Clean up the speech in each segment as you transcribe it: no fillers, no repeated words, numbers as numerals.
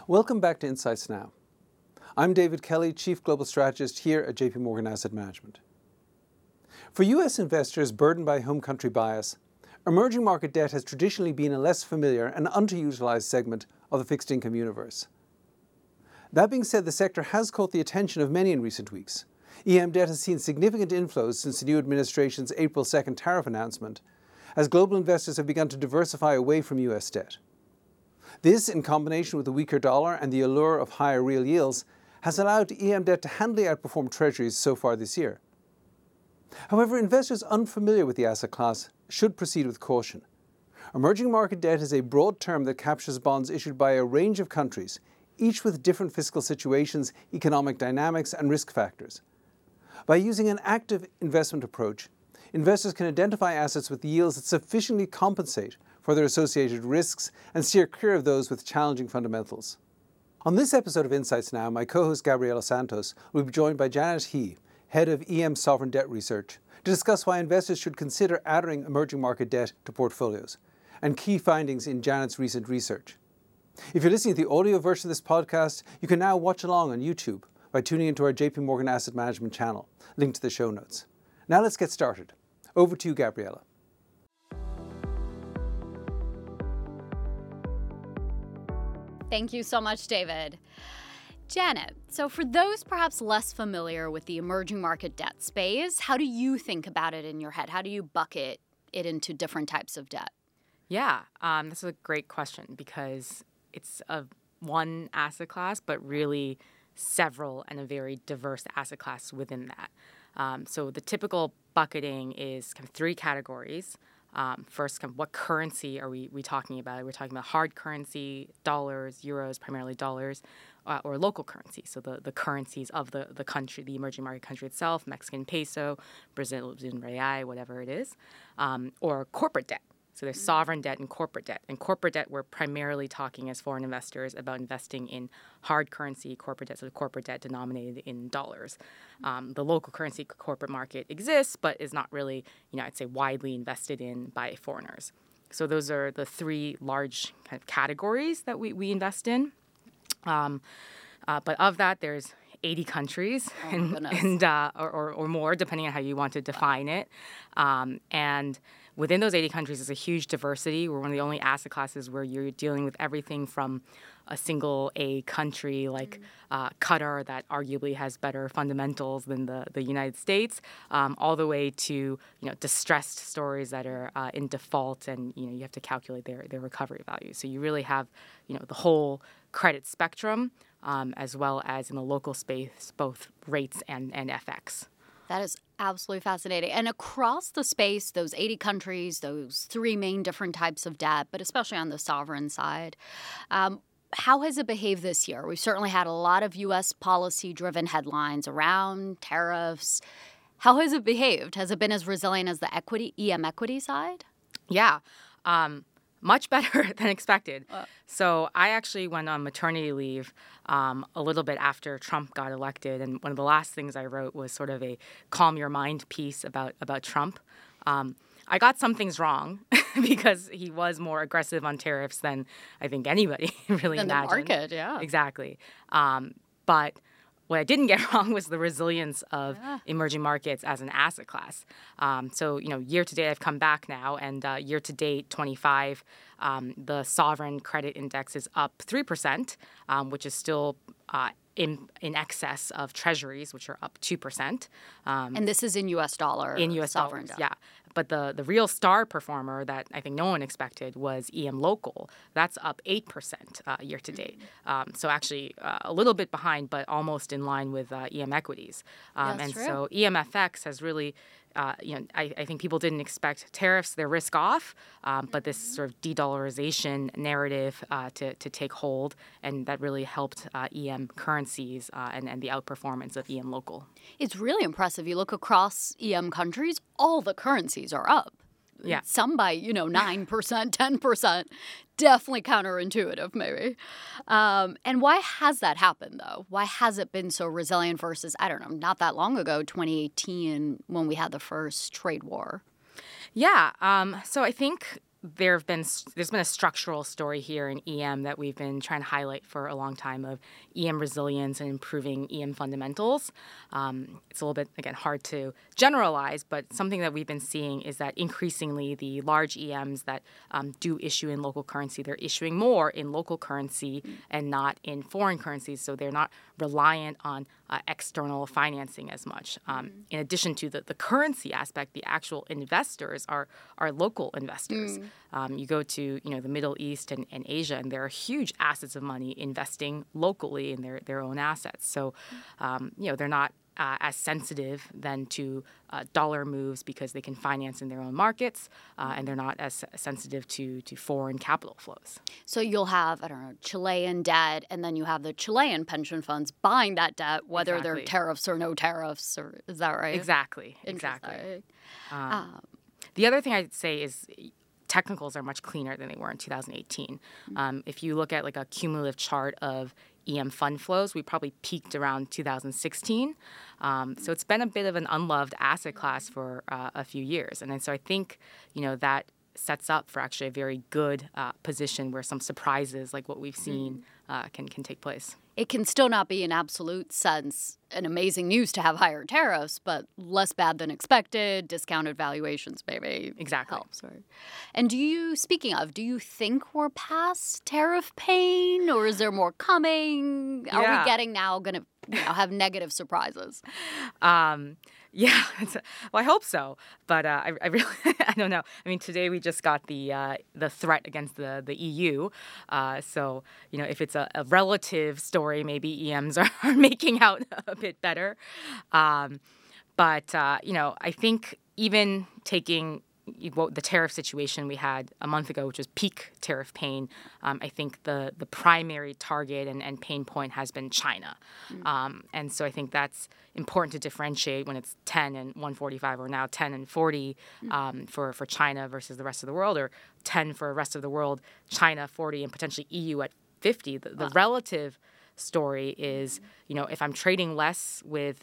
Welcome back to Insights Now. I'm David Kelly, Chief Global Strategist here at JP Morgan Asset Management. For US investors burdened by home country bias, emerging market debt has traditionally been a less familiar and underutilized segment of the fixed income universe. That being said, the sector has caught the attention of many in recent weeks. EM debt has seen significant inflows since the new administration's April 2nd tariff announcement, as global investors have begun to diversify away from US debt. This, in combination with the weaker dollar and the allure of higher real yields, has allowed EM debt to handily outperform treasuries so far this year. However, investors unfamiliar with the asset class should proceed with caution. Emerging market debt is a broad term that captures bonds issued by a range of countries, each with different fiscal situations, economic dynamics, and risk factors. By using an active investment approach, investors can identify assets with yields that sufficiently compensate for their associated risks and steer clear of those with challenging fundamentals. On this episode of Insights Now, my co-host Gabriela Santos will be joined by Janet He, Head of EM Sovereign Debt Research, to discuss why investors should consider adding emerging market debt to portfolios and key findings in Janet's recent research. If you're listening to the audio version of this podcast, you can now watch along on YouTube by tuning into our JP Morgan Asset Management channel, linked to the show notes. Now let's get started. Over to you, Gabriela. Thank you so much, David. Janet, so for those perhaps less familiar with the emerging market debt space, how do you think about it in your head? How do you bucket it into different types of debt? Yeah, that's a great question because it's one asset class, but really several and a very diverse asset class within that. So the typical bucketing is kind of three categories. First, kind of what currency are we talking about? We're talking about hard currency, dollars, euros, primarily dollars, or local currency. So the currencies of the country, the emerging market country itself, Mexican peso, Brazilian real, whatever it is, or corporate debt. So there's sovereign debt and corporate debt. And corporate debt, we're primarily talking as foreign investors about investing in hard currency corporate debt, so corporate debt denominated in dollars. The local currency corporate market exists, but is not really, I'd say widely invested in by foreigners. So those are the three large kind of categories that we invest in. But of that, there's 80 countries or more, depending on how you want to define it. And within those 80 countries is a huge diversity. We're one of the only asset classes where you're dealing with everything from a single A country like Qatar that arguably has better fundamentals than the United States, all the way to distressed stories that are in default and you have to calculate their recovery value. So you really have the whole credit spectrum as well as in the local space both rates and FX. That is absolutely fascinating. And across the space, those 80 countries, those three main different types of debt, but especially on the sovereign side, how has it behaved this year? We've certainly had a lot of U.S. policy-driven headlines around tariffs. How has it behaved? Has it been as resilient as the EM equity side? Yeah. Much better than expected. So I actually went on maternity leave a little bit after Trump got elected. And one of the last things I wrote was sort of a calm your mind piece about Trump. I got some things wrong because he was more aggressive on tariffs than I think anybody really imagined. The market, yeah. Exactly. But what I didn't get wrong was the resilience of emerging markets as an asset class. So, year to date, I've come back now, and year to date, 25, the sovereign credit index is up 3%, which is still in excess of treasuries, which are up 2%. And this is in U.S. dollar. In U.S. dollars, yeah. But the real star performer that I think no one expected was EM Local. That's up 8% year to date. So actually a little bit behind, but almost in line with EM Equities. So EMFX has really, I think people didn't expect tariffs, they're risk off, but this sort of de-dollarization narrative to take hold, and that really helped EM currencies and the outperformance of EM Local. It's really impressive. You look across EM countries, all the currencies are up. Yeah. Some by, 9%, 10%. Definitely counterintuitive, maybe. And why has that happened, though? Why has it been so resilient versus, not that long ago, 2018, when we had the first trade war? Yeah. So I think there's been a structural story here in EM that we've been trying to highlight for a long time of EM resilience and improving EM fundamentals. It's a little bit, again, hard to generalize, but something that we've been seeing is that increasingly the large EMs that do issue in local currency, they're issuing more in local currency and not in foreign currencies, so they're not reliant on external financing as much. In addition to the currency aspect, the actual investors are local investors. You go to the Middle East and Asia, and there are huge assets of money investing locally in their own assets. So they're not as sensitive then to dollar moves because they can finance in their own markets, and they're not as sensitive to foreign capital flows. So you'll have, I don't know, Chilean debt, and then you have the Chilean pension funds buying that debt, whether they're tariffs or no tariffs, or is that right? Exactly. The other thing I'd say is technicals are much cleaner than they were in 2018. If you look at like a cumulative chart of EM fund flows, we probably peaked around 2016. So it's been a bit of an unloved asset class for a few years. And then so I think, that sets up for actually a very good position where some surprises like what we've seen can take place. It can still not be in absolute sense an amazing news to have higher tariffs, but less bad than expected, discounted valuations maybe helps. Right? And do you think we're past tariff pain, or is there more coming? Are we getting now going to have negative surprises? Yeah, well, I hope so, but I really I don't know. I mean, today we just got the threat against the EU, so if it's a relative story, maybe EMs are making out a bit better, but I think even taking the tariff situation we had a month ago, which was peak tariff pain, I think the primary target and pain point has been China. And so I think that's important to differentiate when it's 10 and 145 or now 10 and 40 for China versus the rest of the world, or 10 for the rest of the world, China 40, and potentially EU at 50. The relative story is, if I'm trading less with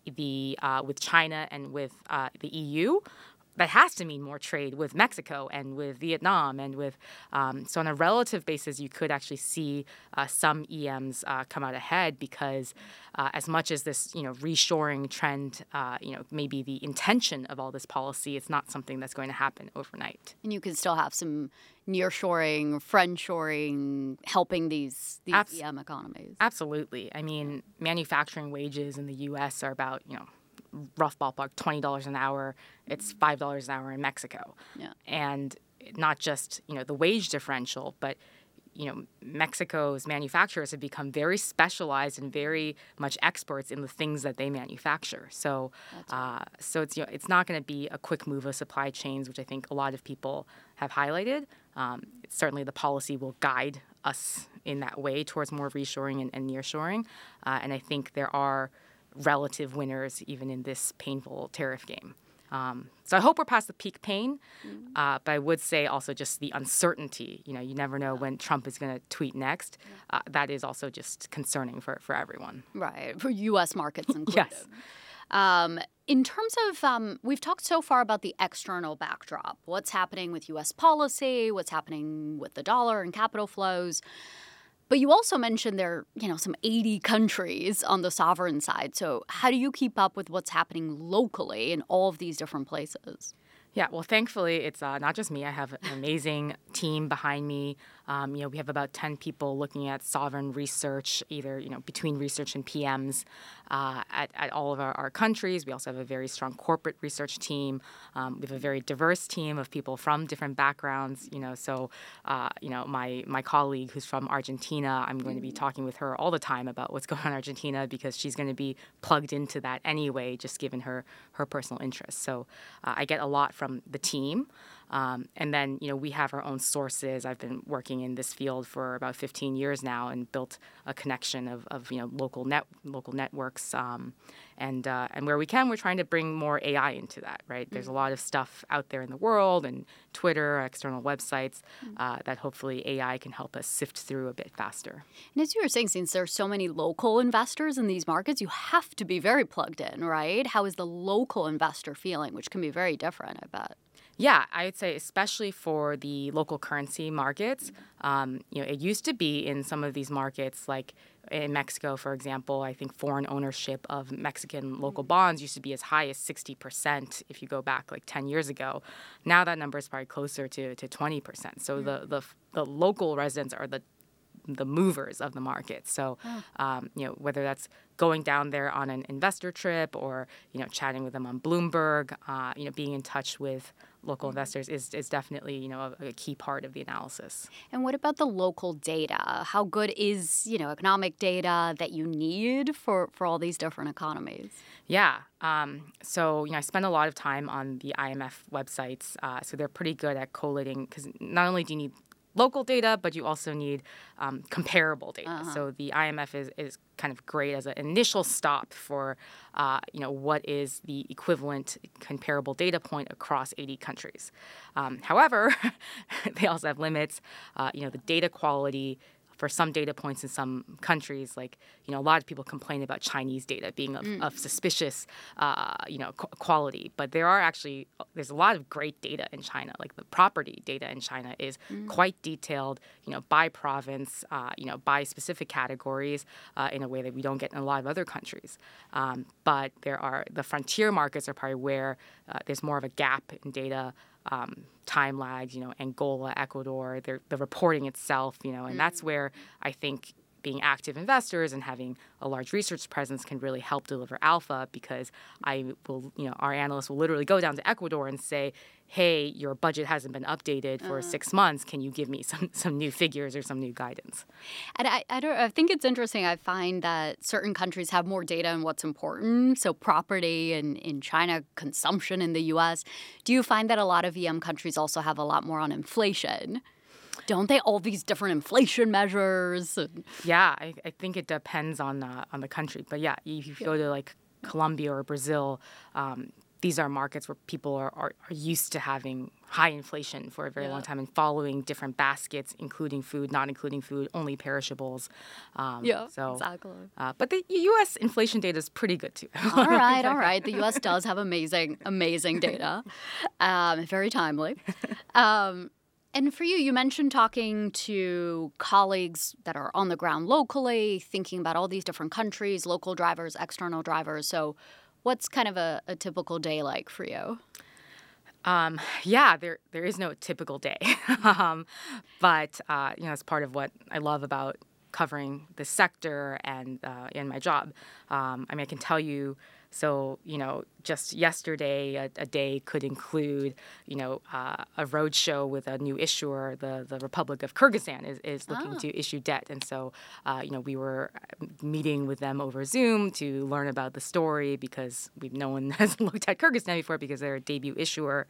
China and with the EU, that has to mean more trade with Mexico and with Vietnam and with so on a relative basis, you could actually see some EMs come out ahead because as much as this reshoring trend may be the intention of all this policy, it's not something that's going to happen overnight. And you can still have some nearshoring, friendshoring helping these EM economies. Absolutely. I mean, manufacturing wages in the U.S. are about rough ballpark $20 an hour. It's $5 an hour in Mexico. Yeah. And not just the wage differential, but Mexico's manufacturers have become very specialized and very much experts in the things that they manufacture. So so it's not going to be a quick move of supply chains, which I think a lot of people have highlighted. Certainly the policy will guide us in that way towards more reshoring and nearshoring. And I think there are relative winners even in this painful tariff game. So I hope we're past the peak pain, but I would say also just the uncertainty. You never know when Trump is going to tweet next. That is also just concerning for everyone. Right, for U.S. markets included. Yes. In terms of, we've talked so far about the external backdrop, what's happening with U.S. policy, what's happening with the dollar and capital flows. But you also mentioned there are, some 80 countries on the sovereign side. So how do you keep up with what's happening locally in all of these different places? Yeah, well, thankfully, it's not just me. I have an amazing team behind me. We have about 10 people looking at sovereign research, either, between research and PMs at all of our countries. We also have a very strong corporate research team. We have a very diverse team of people from different backgrounds. My colleague who's from Argentina, I'm going to be talking with her all the time about what's going on in Argentina because she's going to be plugged into that anyway, just given her personal interests. So I get a lot from the team. And then, we have our own sources. I've been working in this field for about 15 years now and built a connection of local networks. And where we can, we're trying to bring more AI into that, right? There's a lot of stuff out there in the world and Twitter, external websites that hopefully AI can help us sift through a bit faster. And as you were saying, since there's so many local investors in these markets, you have to be very plugged in, right? How is the local investor feeling, which can be very different, I bet? Yeah, I would say especially for the local currency markets. It used to be in some of these markets, like in Mexico, for example, I think foreign ownership of Mexican local bonds used to be as high as 60% if you go back like 10 years ago. Now that number is probably closer to 20%. So the local residents are the movers of the market. So, whether that's going down there on an investor trip or, chatting with them on Bloomberg, being in touch with local investors is definitely, a key part of the analysis. And what about the local data? How good is, economic data that you need for all these different economies? Yeah. So, I spend a lot of time on the IMF websites. So they're pretty good at collating because not only do you need local data, but you also need comparable data. So the IMF is kind of great as an initial stop for, what is the equivalent comparable data point across 80 countries. However, they also have limits. The data quality for some data points in some countries, like, a lot of people complain about Chinese data being of suspicious, quality. But there's a lot of great data in China. Like the property data in China is quite detailed, by province, by specific categories in a way that we don't get in a lot of other countries. But the frontier markets are probably where there's more of a gap in data. Time lags, Angola, Ecuador, the reporting itself, and that's where I think being active investors and having a large research presence can really help deliver alpha because our analysts will literally go down to Ecuador and say, hey, your budget hasn't been updated for 6 months. Can you give me some new figures or some new guidance? And I think it's interesting. I find that certain countries have more data on what's important. So property in China, consumption in the U.S. Do you find that a lot of EM countries also have a lot more on inflation? Don't they? All these different inflation measures. Yeah, I think it depends on the country. But yeah, if you go to like Colombia or Brazil, these are markets where people are used to having high inflation for a very long time and following different baskets, including food, not including food, only perishables. Exactly. But the U.S. inflation data is pretty good too. All right. The U.S. does have amazing data. Very timely. And for you mentioned talking to colleagues that are on the ground locally, thinking about all these different countries, local drivers, external drivers. So what's kind of a typical day like for you? There is no typical day. But it's part of what I love about covering this sector and in my job. I can tell you, so, just yesterday, a day could include, a roadshow with a new issuer. The Republic of Kyrgyzstan is looking to issue debt. And so, we were meeting with them over Zoom to learn about the story because no one has looked at Kyrgyzstan before because they're a debut issuer.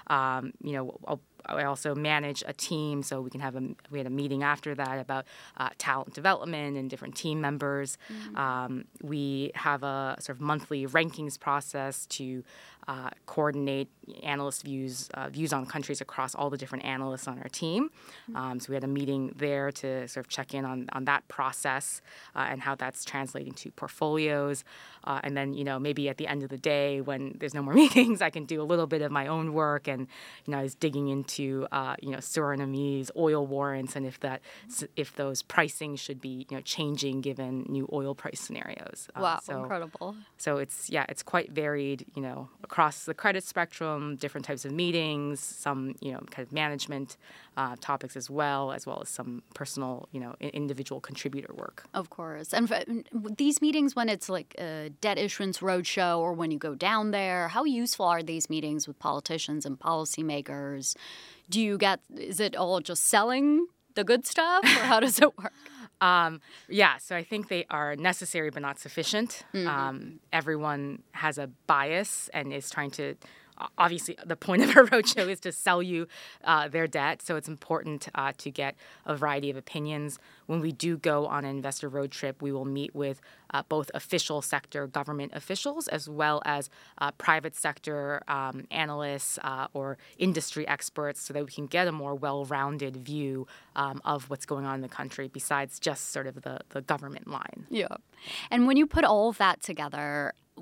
I also manage a team, so we had a meeting after that about talent development and different team members. We have a sort of monthly rankings process to coordinate analyst views on countries across all the different analysts on our team. So we had a meeting there to sort of check in on that process and how that's translating to portfolios. And then, maybe at the end of the day when there's no more meetings, I can do a little bit of my own work. And, I was digging into, Surinamese oil warrants and if those pricing should be, changing given new oil price scenarios. Wow, incredible. So it's quite varied, across the credit spectrum, different types of meetings, some, kind of management topics as well as some personal, individual contributor work. Of course. And these meetings, when it's like a debt issuance roadshow or when you go down there, how useful are these meetings with politicians and policymakers? Is it all just selling the good stuff or how does it work? So I think they are necessary but not sufficient. Everyone has a bias and is trying to, obviously the point of a roadshow is to sell you their debt, so it's important to get a variety of opinions. When we do go on an investor road trip, we will meet with both official sector government officials as well as private sector analysts or industry experts so that we can get a more well-rounded view of what's going on in the country besides just sort of the government line. Yeah. And when you put all of that together,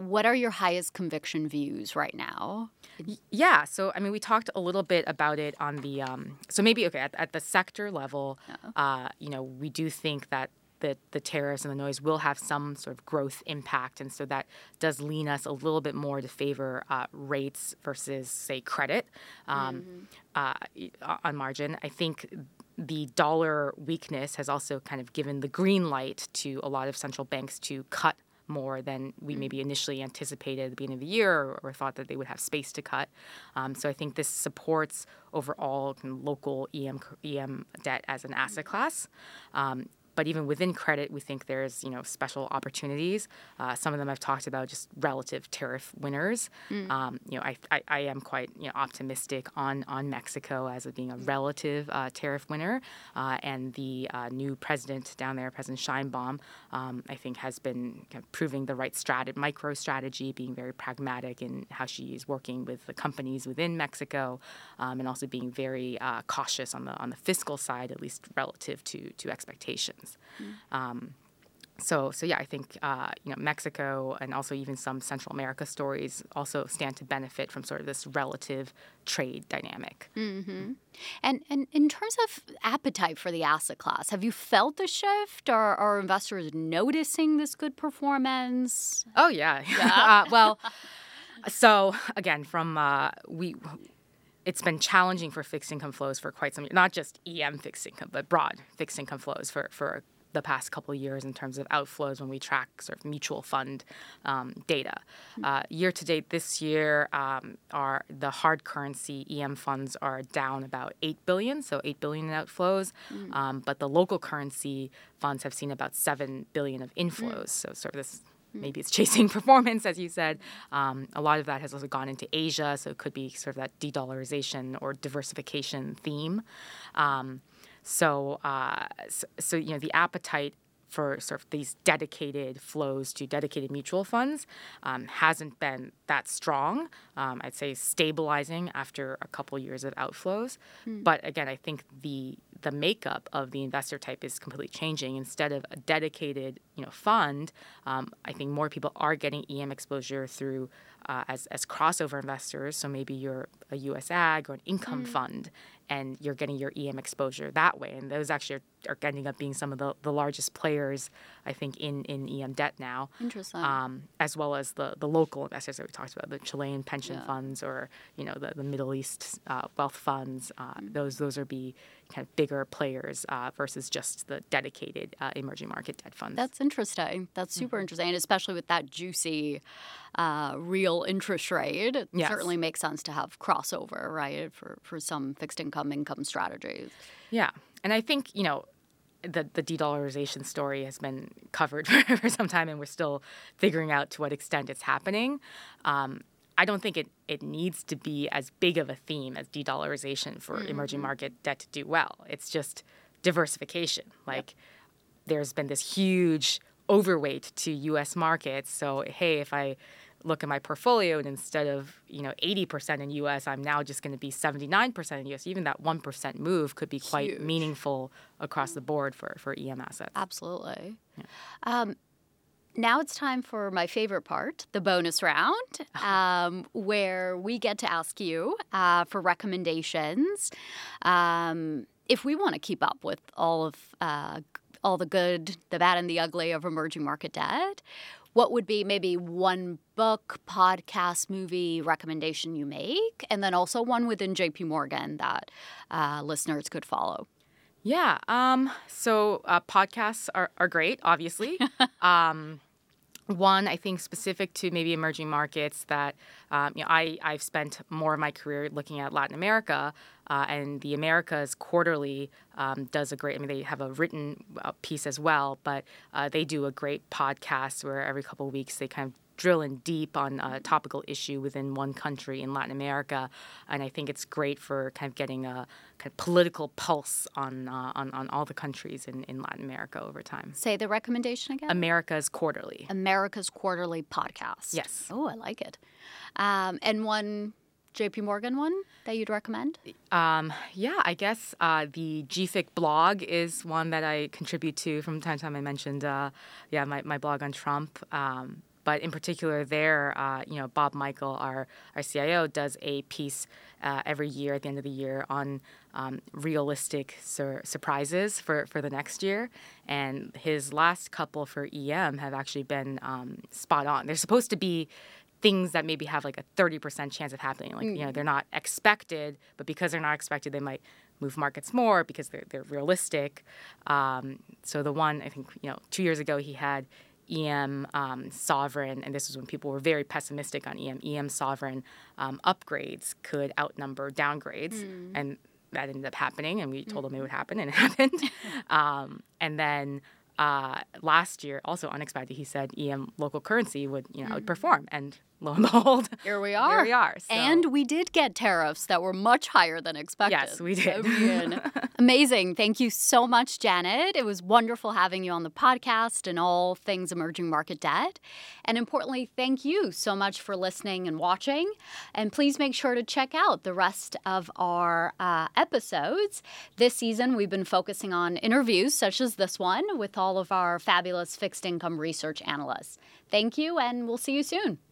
what are your highest conviction views right now? Yeah. So, I mean, we talked a little bit about it on the, so maybe, okay, at the sector level, we do think that the tariffs and the noise will have some sort of growth impact. And so that does lean us a little bit more to favor rates versus, say, credit on margin. I think the dollar weakness has also kind of given the green light to a lot of central banks to cut more than we maybe initially anticipated at the beginning of the year or thought that they would have space to cut. So I think this supports overall kind of local EM debt as an asset class. But even within credit, we think there's, special opportunities. Some of them I've talked about, just relative tariff winners. I am quite, optimistic on Mexico as it being a relative tariff winner. And the new president down there, President Sheinbaum, I think has been kind of proving the right micro strategy, being very pragmatic in how she is working with the companies within Mexico, and also being very cautious on the fiscal side, at least relative to expectations. So yeah, I think Mexico and also even some Central America stories also stand to benefit from sort of this relative trade dynamic. Mm-hmm. And in terms of appetite for the asset class, have you felt the shift? Are investors noticing this good performance? Oh yeah. Well, so again, it's been challenging for fixed income flows for quite some years, not just EM fixed income, but broad fixed income flows for the past couple of years in terms of outflows when we track sort of mutual fund data. Year to date this year, the hard currency EM funds are down about $8 billion, so $8 billion in outflows. But the local currency funds have seen about $7 billion of inflows. So sort of this. Maybe it's chasing performance, as you said. A lot of that has also gone into Asia, so it could be sort of that de-dollarization or diversification theme. So the appetite for sort of these dedicated flows to dedicated mutual funds hasn't been that strong. I'd say stabilizing after a couple years of outflows. But again, I think the makeup of the investor type is completely changing. Instead of a dedicated fund, I think more people are getting EM exposure through as crossover investors. So maybe you're a U.S. Ag or an income fund, and you're getting your EM exposure that way. And those actually are ending up being some of the largest players, I think, in EM debt now. Interesting. As well as the local investors that we talked about, the Chilean pension funds or, the Middle East wealth funds. Those are kind of bigger players versus just the dedicated emerging market debt funds. That's interesting. That's super interesting. And especially with that juicy real interest rate, it certainly makes sense to have crossover, right, for some fixed income strategies. Yeah. And I think, the de-dollarization story has been covered for some time, and we're still figuring out to what extent it's happening. I don't think it needs to be as big of a theme as de-dollarization for emerging market debt to do well. It's just diversification. There's been this huge overweight to U.S. markets. So, hey, if I look at my portfolio and instead of 80% in U.S., I'm now just going to be 79% in U.S. Even that 1% move could be quite meaningful across the board for EM assets. Absolutely. Yeah. Now it's time for my favorite part, the bonus round, where we get to ask you for recommendations. If we want to keep up with all the good, the bad, and the ugly of emerging market debt, what would be maybe one book, podcast, movie recommendation you make, and then also one within JP Morgan that listeners could follow? Yeah. So podcasts are great, obviously. One, I think, specific to maybe emerging markets that, I've spent more of my career looking at Latin America, and the Americas Quarterly does a great, they have a written piece as well, but they do a great podcast where every couple of weeks they kind of drill in deep on a topical issue within one country in Latin America. And I think it's great for kind of getting a kind of political pulse on all the countries in Latin America over time. Say the recommendation again? America's Quarterly. America's Quarterly podcast. Yes. Oh, I like it. And one JP Morgan one that you'd recommend? I guess the GFIC blog is one that I contribute to from time to time. I mentioned, my blog on Trump. But in particular, there, Bob Michael, our CIO, does a piece every year at the end of the year on realistic surprises for the next year. And his last couple for EM have actually been spot on. They're supposed to be things that maybe have like a 30% chance of happening. Like, they're not expected, but because they're not expected, they might move markets more because they're realistic. So the one, I think, 2 years ago, he had EM sovereign, and this was when people were very pessimistic on EM sovereign upgrades could outnumber downgrades. And that ended up happening, and we told them it would happen, and it happened. And then last year, also unexpected, he said EM local currency would outperform, and lo and behold, here we are. Here we are. So. And we did get tariffs that were much higher than expected. Yes, we did. Amazing. Thank you so much, Janet. It was wonderful having you on the podcast and all things emerging market debt. And importantly, thank you so much for listening and watching. And please make sure to check out the rest of our episodes. This season, we've been focusing on interviews such as this one with all of our fabulous fixed income research analysts. Thank you, and we'll see you soon.